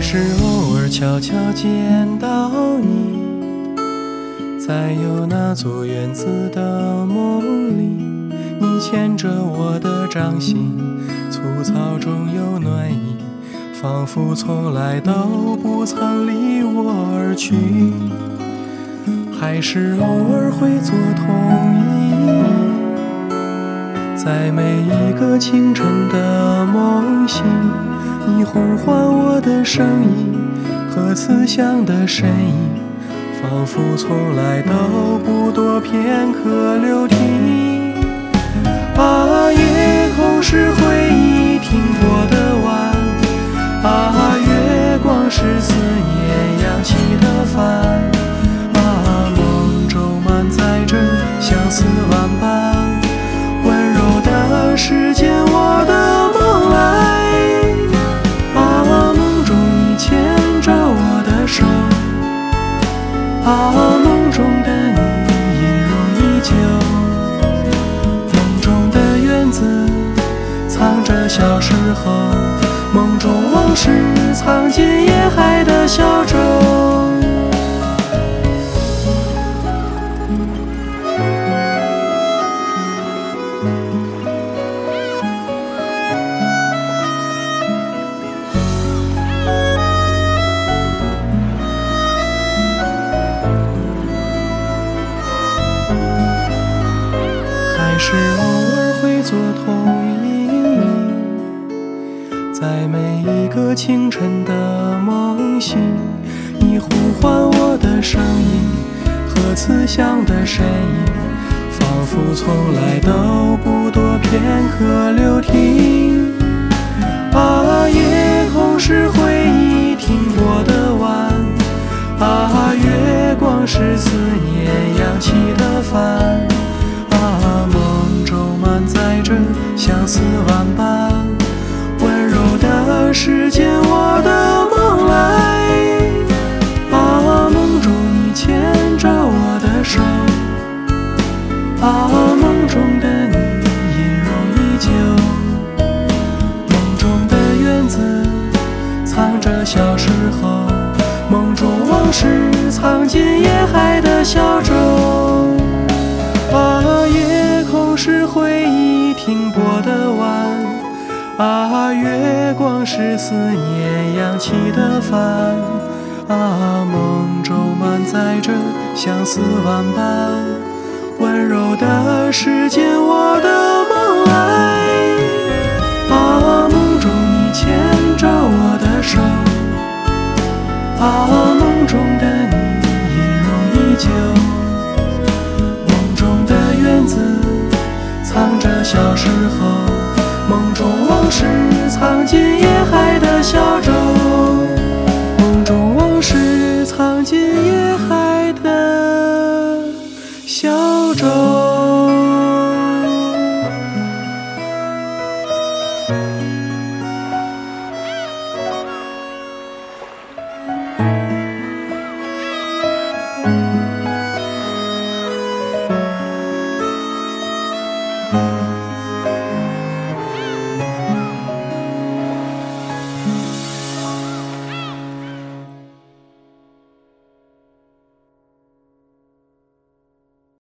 是偶尔悄悄见到你，在有那座院子的梦里，你牵着我的掌心，粗糙中有暖意，仿佛从来都不曾离我而去。还是偶尔会做同意，在每一个清晨的梦醒，你呼唤我的声音和慈祥的身影，仿佛从来都不多片刻留停。啊，夜空是回忆停泊的湾，啊，月光是思念扬起的帆，啊，梦中满载着相思万般，温柔的时间我的梦来。啊，梦中你牵着我的手，啊，梦中的你音容依旧，梦中的院子藏着小时候，梦中往事藏进夜海的小舟。还是偶尔会做同意，在每一个清晨的梦醒，你呼唤我的声音和慈祥的身影，仿佛从来都不多片刻留停。啊，夜空是回忆停泊的湾，啊，月光是思念扬起的帆，啊，梦中满载着相思万般，温柔的时间我的梦来。啊，梦中你牵着我的手，啊，梦中的你音容依旧，梦中的院子藏着小时候，梦中往事藏进夜海的小舟。啊，夜空是回忆停泊的湾，啊，月光是思念扬起的帆，啊，梦中满载着相思万般，温柔的时间我的梦来。啊，梦中你牵着我的手，啊，梦中的你音容依旧，梦中的院子藏着小时候，梦中往事藏进夜海的小舟。